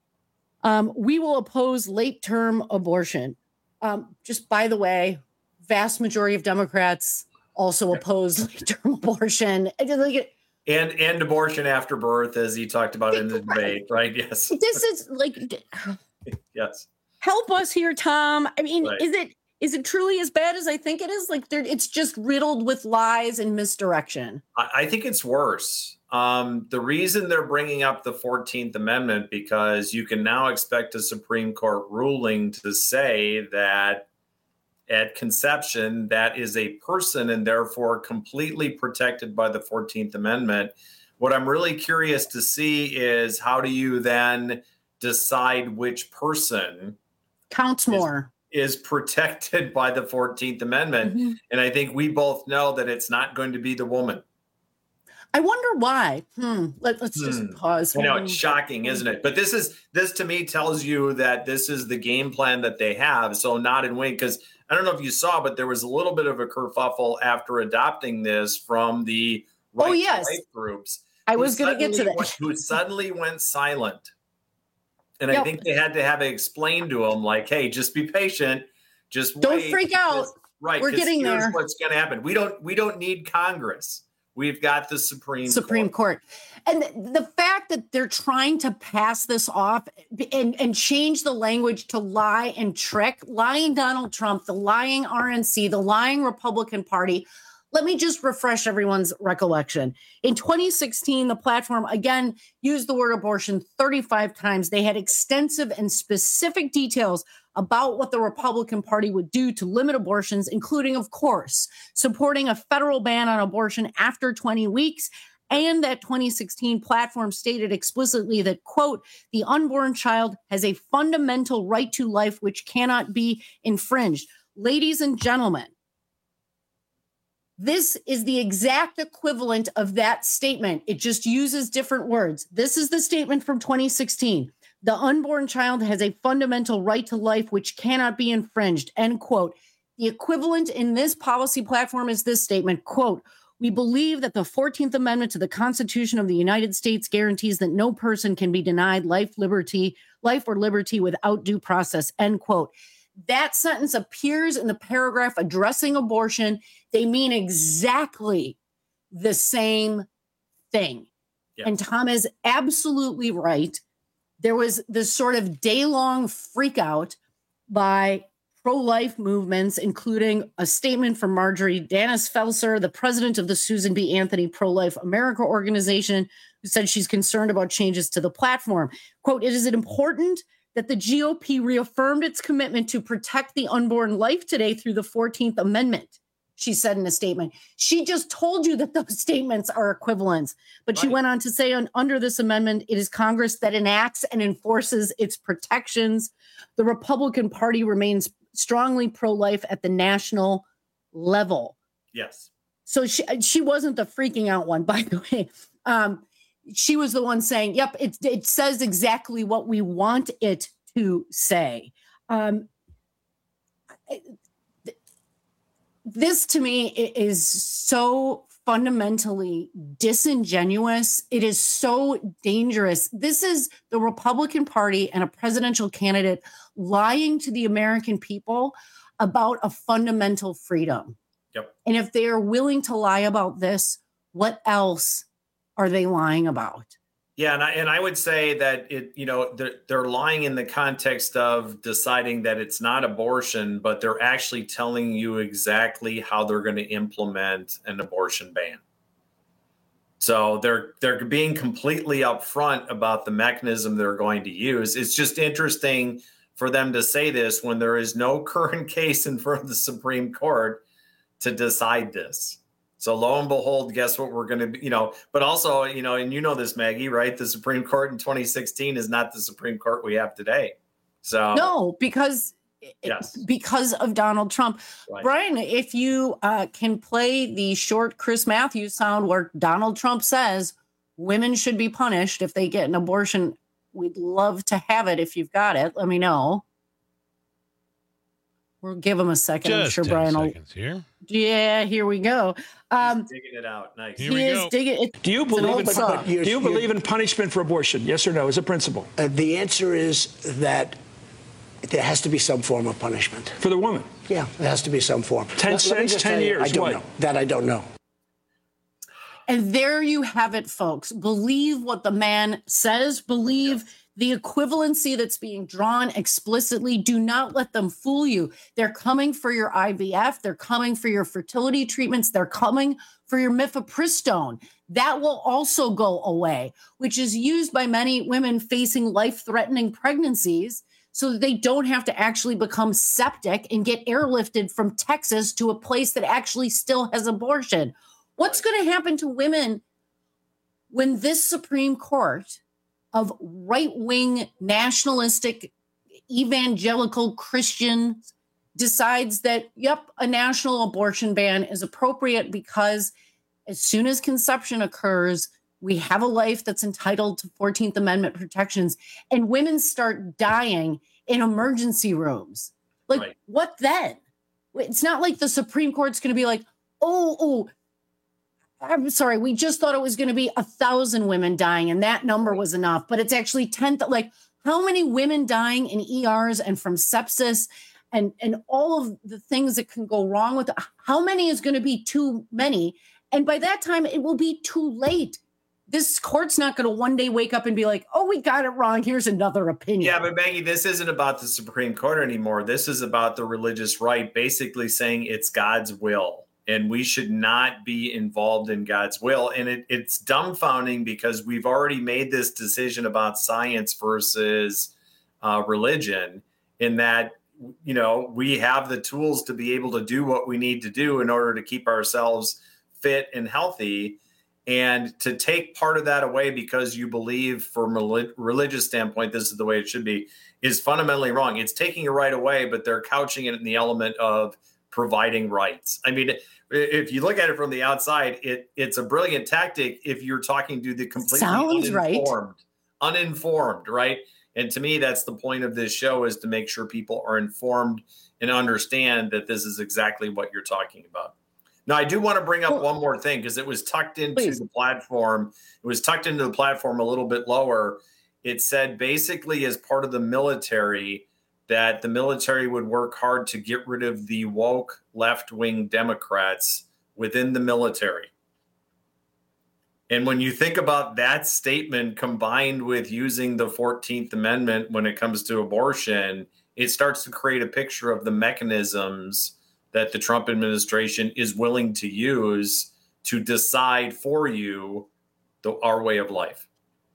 We will oppose late-term abortion. Just by the way, vast majority of Democrats also oppose late-term abortion. And abortion after birth, as he talked about in the debate, right? Yes. This is like, yes. Help us here, Tom. I mean, Right. is it truly as bad as I think it is? Like, it's just riddled with lies and misdirection. I think it's worse. The reason they're bringing up the 14th Amendment, because you can now expect a Supreme Court ruling to say that at conception, that is a person and therefore completely protected by the 14th Amendment. What I'm really curious to see is how do you then decide which person counts more is protected by the 14th Amendment? Mm-hmm. And I think we both know that it's not going to be the woman. I wonder why. Let's just pause. I know it's shocking, isn't it? But this to me tells you that this is the game plan that they have. So nod and wink, because I don't know if you saw, but there was a little bit of a kerfuffle after adopting this from the right groups. I was going to get to that. Who suddenly went silent. And Yep. I think they had to have it explained to them, like, hey, just be patient. Just Don't wait, freak out. Right. We're getting here's there. What's going to happen. We don't need Congress. We've got the Supreme Court. And the fact that they're trying to pass this off and change the language to lie and trick, lying Donald Trump, the lying RNC, the lying Republican Party. Let me just refresh everyone's recollection. In 2016, the platform, again, used the word abortion 35 times. They had extensive and specific details about what the Republican Party would do to limit abortions, including, of course, supporting a federal ban on abortion after 20 weeks. And that 2016 platform stated explicitly that, quote, the unborn child has a fundamental right to life which cannot be infringed. Ladies and gentlemen, this is the exact equivalent of that statement. It just uses different words. This is the statement from 2016. The unborn child has a fundamental right to life which cannot be infringed, end quote. The equivalent in this policy platform is this statement, quote, we believe that the 14th Amendment to the Constitution of the United States guarantees that no person can be denied life or liberty without due process, end quote. That sentence appears in the paragraph addressing abortion. They mean exactly the same thing. Yeah. And Tom is absolutely right. There was this sort of day-long freakout by pro-life movements, including a statement from Marjorie Danis Felser, the president of the Susan B. Anthony Pro-Life America organization, who said she's concerned about changes to the platform. Quote, it is important that the GOP reaffirmed its commitment to protect the unborn life today through the 14th Amendment, she said in a statement. She just told you that those statements are equivalents. But she went on to say, under this amendment, it is Congress that enacts and enforces its protections. The Republican Party remains strongly pro-life at the national level. Yes. So she wasn't the freaking out one, by the way. She was the one saying, yep, it says exactly what we want it to say. This to me is so fundamentally disingenuous. It is so dangerous. This is the Republican Party and a presidential candidate lying to the American people about a fundamental freedom. Yep. And if they are willing to lie about this, what else are they lying about? Yeah, and I would say that they're lying in the context of deciding that it's not abortion, but they're actually telling you exactly how they're going to implement an abortion ban. So they're being completely upfront about the mechanism they're going to use. It's just interesting for them to say this when there is no current case in front of the Supreme Court to decide this. So lo and behold, guess what we're going to, but also, and you know this, Maggie, right? The Supreme Court in 2016 is not the Supreme Court we have today. So no, because of Donald Trump. Right. Brian, if you can play the short Chris Matthews sound where Donald Trump says women should be punished if they get an abortion, we'd love to have it. If you've got it, let me know. We'll give him a second. Just I'm sure Brian will. Here. Yeah, here we go. Digging it out. Nice. He is digging it. Do you believe in punishment for abortion? Yes or no, as a principle? The answer is that there has to be some form of punishment. For the woman? Yeah, there has to be some form. 10 cents, 10 years. I don't know. That I don't know. And there you have it, folks. Believe what the man says. Believe the equivalency that's being drawn explicitly. Do not let them fool you. They're coming for your IVF. They're coming for your fertility treatments. They're coming for your mifepristone. That will also go away, which is used by many women facing life-threatening pregnancies so that they don't have to actually become septic and get airlifted from Texas to a place that actually still has abortion. What's going to happen to women when this Supreme Court of right-wing nationalistic evangelical Christians decides that, a national abortion ban is appropriate because as soon as conception occurs, we have a life that's entitled to 14th Amendment protections, and women start dying in emergency rooms. What then? It's not like the Supreme Court's going to be like, I'm sorry, we just thought it was going to be 1,000 women dying, and that number was enough. But it's actually 10. How many women dying in ERs and from sepsis and all of the things that can go wrong with it? How many is going to be too many? And by that time, it will be too late. This court's not going to one day wake up and be like, we got it wrong. Here's another opinion. Yeah, but Maggie, this isn't about the Supreme Court anymore. This is about the religious right, basically saying it's God's will. And we should not be involved in God's will. And it's dumbfounding because we've already made this decision about science versus religion, in that, we have the tools to be able to do what we need to do in order to keep ourselves fit and healthy. And to take part of that away because you believe from a religious standpoint, this is the way it should be, is fundamentally wrong. It's taking your right away, but they're couching it in the element of providing rights. I mean, if you look at it from the outside, it's a brilliant tactic if you're talking to the completely uninformed, right? And to me, that's the point of this show, is to make sure people are informed and understand that this is exactly what you're talking about. Now, I do want to bring up one more thing, because it was tucked into the platform. It was tucked into the platform a little bit lower. It said basically, as part of the military, that the military would work hard to get rid of the woke left-wing Democrats within the military. And when you think about that statement combined with using the 14th Amendment when it comes to abortion, it starts to create a picture of the mechanisms that the Trump administration is willing to use to decide for you our way of life.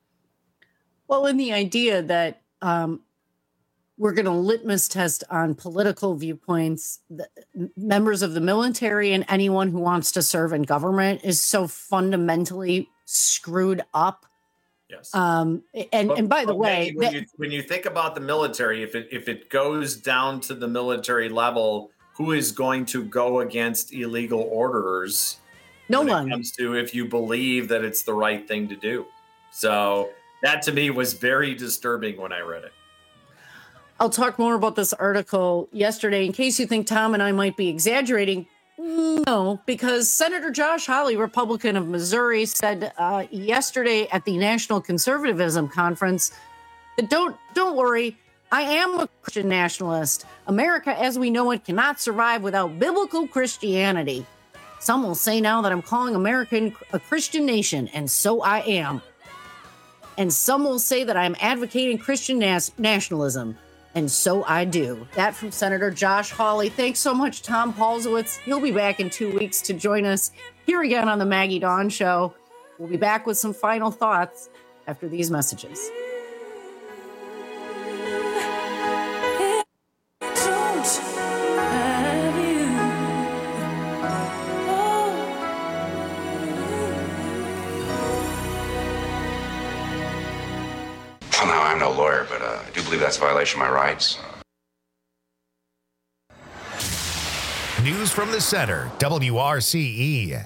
Well, and the idea that we're going to litmus test on political viewpoints, members of the military and anyone who wants to serve in government is so fundamentally screwed up. Yes. And by the way, when you think about the military, if it goes down to the military level, who is going to go against illegal orders? No one. When it comes to if you believe that it's the right thing to do. So that to me was very disturbing when I read it. I'll talk more about this article yesterday in case you think Tom and I might be exaggerating. No, because Senator Josh Hawley, Republican of Missouri, said yesterday at the National Conservatism Conference that don't worry, I am a Christian nationalist. America as we know it cannot survive without biblical Christianity. Some will say now that I'm calling America a Christian nation, and so I am. And some will say that I'm advocating Christian nationalism. And so I do. That from Senator Josh Hawley. Thanks so much, Tom Halsowitz. He'll be back in 2 weeks to join us here again on the Maggie Dawn Show. We'll be back with some final thoughts after these messages. no lawyer, but I do believe that's a violation of my rights. News from the center, WRCE.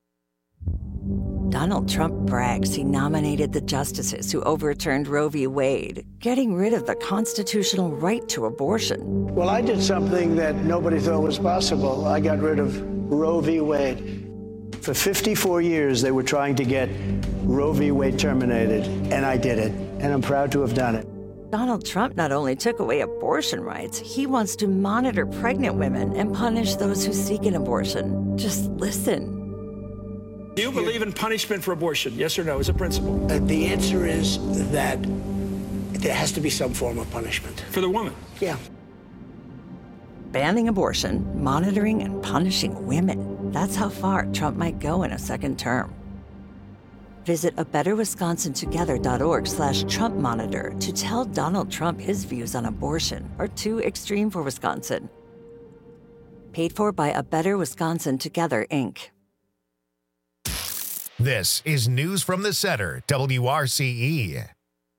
Donald Trump brags he nominated the justices who overturned Roe v. Wade, getting rid of the constitutional right to abortion. Well, I did something that nobody thought was possible. I got rid of Roe v. Wade. For 54 years, they were trying to get Roe v. Wade terminated, and I did it, and I'm proud to have done it. Donald Trump not only took away abortion rights, he wants to monitor pregnant women and punish those who seek an abortion. Just listen. Do you believe in punishment for abortion? Yes or no, as a principle? The answer is that there has to be some form of punishment. For the woman? Yeah. Banning abortion, monitoring and punishing women. That's how far Trump might go in a second term. Visit abetterwisconsintogether.org/Trump Monitor to tell Donald Trump his views on abortion are too extreme for Wisconsin. Paid for by A Better Wisconsin Together, Inc. This is News from the Center, WRCE.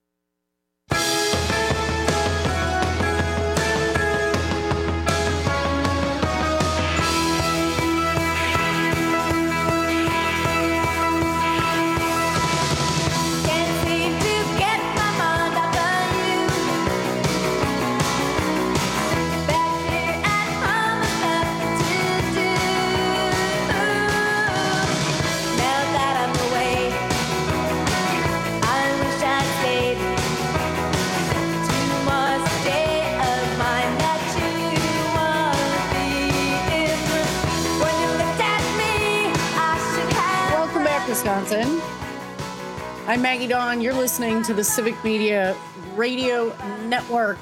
Wisconsin. I'm Maggie Dawn. You're listening to the Civic Media Radio Network.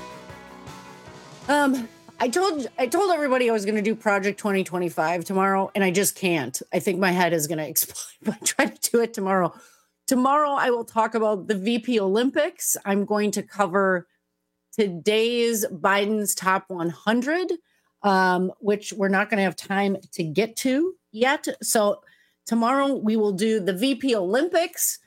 I told everybody I was going to do Project 2025 tomorrow, and I just can't. I think my head is going to explode, but try to do it tomorrow. Tomorrow, I will talk about the VP Olympics. I'm going to cover today's Biden's Top 100, which we're not going to have time to get to yet. So tomorrow, we will do the VP Olympics,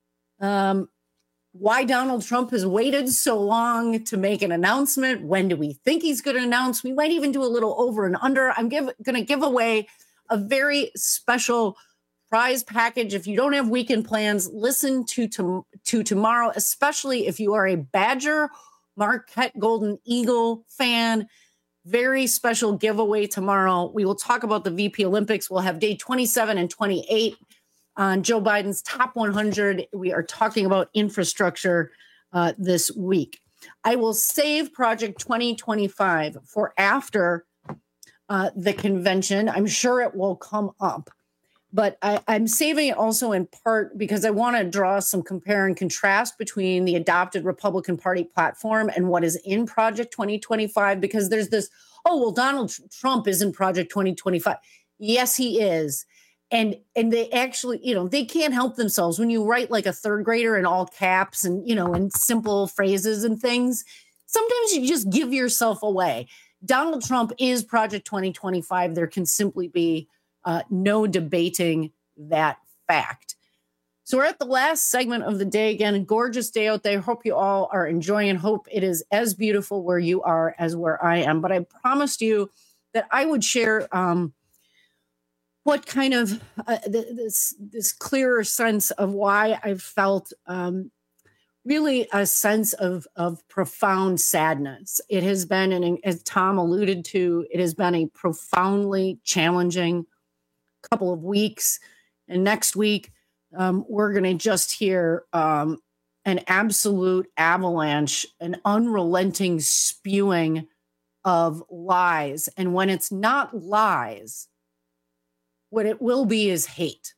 why Donald Trump has waited so long to make an announcement. When do we think he's going to announce? We might even do a little over and under. I'm going to give away a very special prize package. If you don't have weekend plans, listen to tomorrow, especially if you are a Badger, Marquette Golden Eagle fan. Very special giveaway tomorrow. We will talk about the VP Olympics. We'll have day 27 and 28 on Joe Biden's Top 100. We are talking about infrastructure this week. I will save Project 2025 for after the convention. I'm sure it will come up. But I'm saving it also in part because I want to draw some compare and contrast between the adopted Republican Party platform and what is in Project 2025, because there's this, oh, well, Donald Trump is in Project 2025. Yes, he is. And they actually, they can't help themselves. When you write like a third grader in all caps and, in simple phrases and things, sometimes you just give yourself away. Donald Trump is Project 2025. There can simply be no debating that fact. So we're at the last segment of the day. Again, a gorgeous day out there. Hope you all are enjoying. Hope it is as beautiful where you are as where I am. But I promised you that I would share what kind of this clearer sense of why I felt really a sense of profound sadness. It has been, and as Tom alluded to, it has been a profoundly challenging couple of weeks. And next week, we're going to just hear an absolute avalanche, an unrelenting spewing of lies. And when it's not lies, what it will be is hate.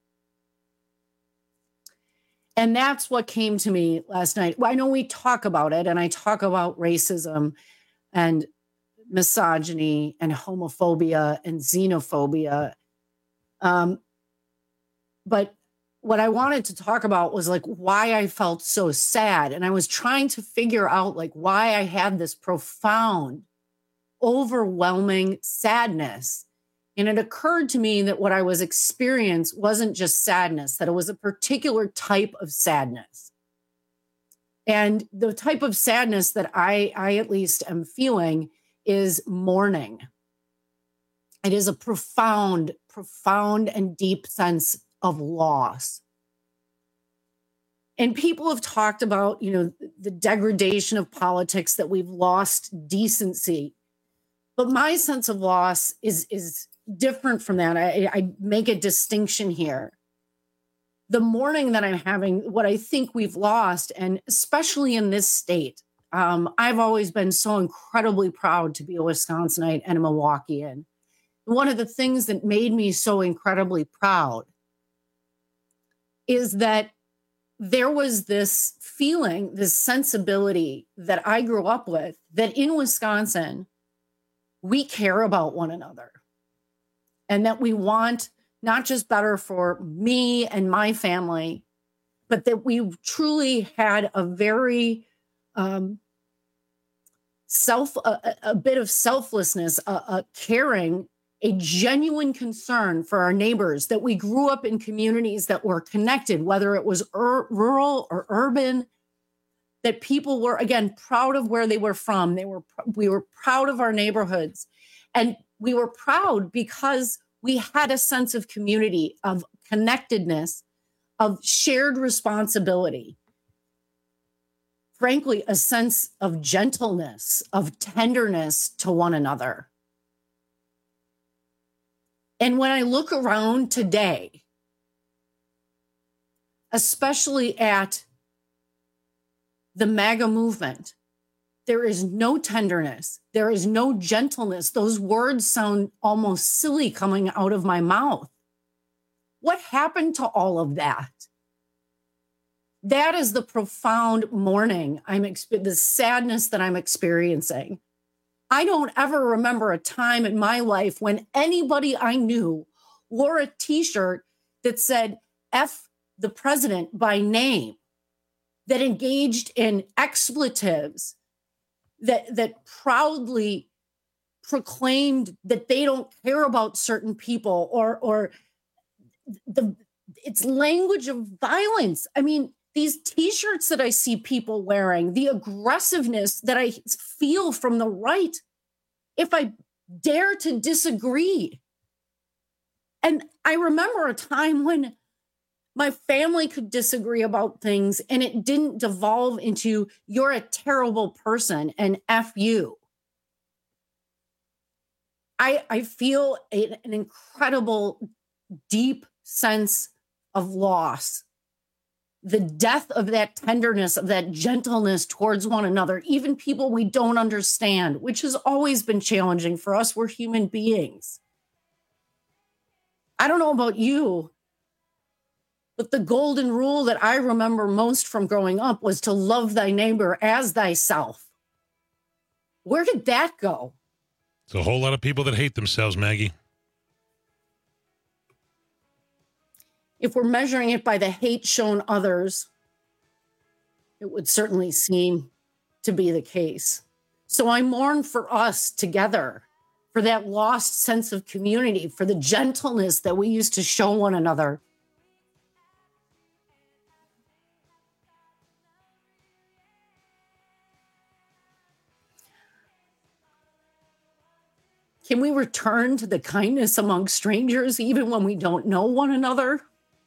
And that's what came to me last night. Well, I know we talk about it, and I talk about racism and misogyny and homophobia and xenophobia. But what I wanted to talk about was like why I felt so sad. And I was trying to figure out like why I had this profound, overwhelming sadness. And it occurred to me that what I was experiencing wasn't just sadness, that it was a particular type of sadness. And the type of sadness that I at least am feeling is mourning. It is a profound and deep sense of loss. And people have talked about, the degradation of politics, that we've lost decency. But my sense of loss is different from that. I make a distinction here. The mourning that I'm having, what I think we've lost, and especially in this state, I've always been so incredibly proud to be a Wisconsinite and a Milwaukeean. One of the things that made me so incredibly proud is that there was this feeling, this sensibility that I grew up with, that in Wisconsin, we care about one another and that we want not just better for me and my family, but that we truly had a very a bit of selflessness, a caring, a genuine concern for our neighbors, that we grew up in communities that were connected, whether it was rural or urban, that people were, again, proud of where they were from. We were proud of our neighborhoods. And we were proud because we had a sense of community, of connectedness, of shared responsibility. Frankly, a sense of gentleness, of tenderness to one another. And when I look around today, especially at the MAGA movement, there is no tenderness. There is no gentleness. Those words sound almost silly coming out of my mouth. What happened to all of that? That is the profound mourning the sadness that I'm experiencing. I don't ever remember a time in my life when anybody I knew wore a t-shirt that said F the president by name, that engaged in expletives, that proudly proclaimed that they don't care about certain people, or it's language of violence. I mean, these t-shirts that I see people wearing, the aggressiveness that I feel from the right, if I dare to disagree. And I remember a time when my family could disagree about things and it didn't devolve into, you're a terrible person and F you. I feel an incredible, deep sense of loss. The death of that tenderness, of that gentleness towards one another, even people we don't understand, which has always been challenging for us. We're human beings. I don't know about you, but the golden rule that I remember most from growing up was to love thy neighbor as thyself. Where did that go? It's a whole lot of people that hate themselves, Maggie. If we're measuring it by the hate shown others, it would certainly seem to be the case. So I mourn for us together, for that lost sense of community, for the gentleness that we used to show one another. Can we return to the kindness among strangers, even when we don't know one another?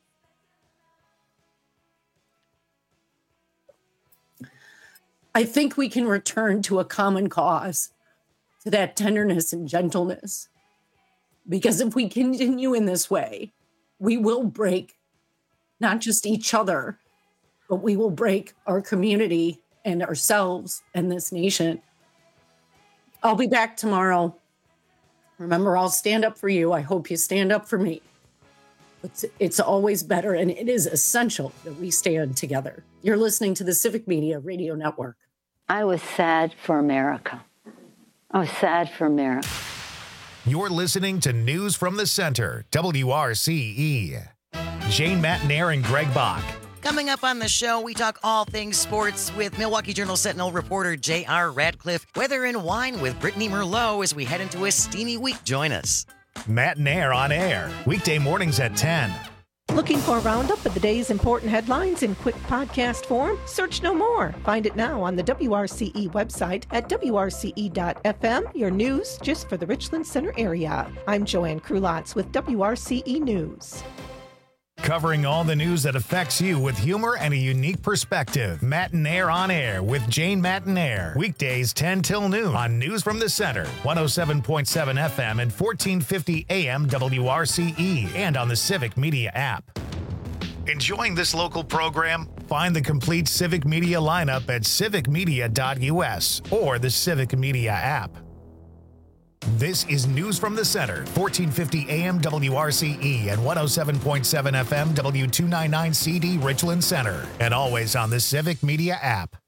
I think we can return to a common cause, to that tenderness and gentleness. Because if we continue in this way, we will break not just each other, but we will break our community and ourselves and this nation. I'll be back tomorrow. Remember, I'll stand up for you. I hope you stand up for me. It's always better, and it is essential that we stand together. You're listening to the Civic Media Radio Network. I was sad for America. I was sad for America. You're listening to News from the Center, WRCE. Jane Matnair and Greg Bach. Coming up on the show, we talk all things sports with Milwaukee Journal-Sentinel reporter J.R. Radcliffe, weather and wine with Brittany Merlot as we head into a steamy week. Join us. Matnair on air, weekday mornings at 10. Looking for a roundup of the day's important headlines in quick podcast form? Search no more. Find it now on the WRCE website at wrce.fm, your news just for the Richland Center area. I'm Joanne Krulotz with WRCE News. Covering all the news that affects you with humor and a unique perspective. Matinaire on Air with Jane Matinaire. Weekdays 10 till noon on News from the Center, 107.7 FM and 1450 AM WRCE, and on the Civic Media app. Enjoying this local program? Find the complete Civic Media lineup at civicmedia.us or the Civic Media app. This is News from the Center, 1450 AM WRCE and 107.7 FM W299CD Richland Center, and always on the Civic Media app.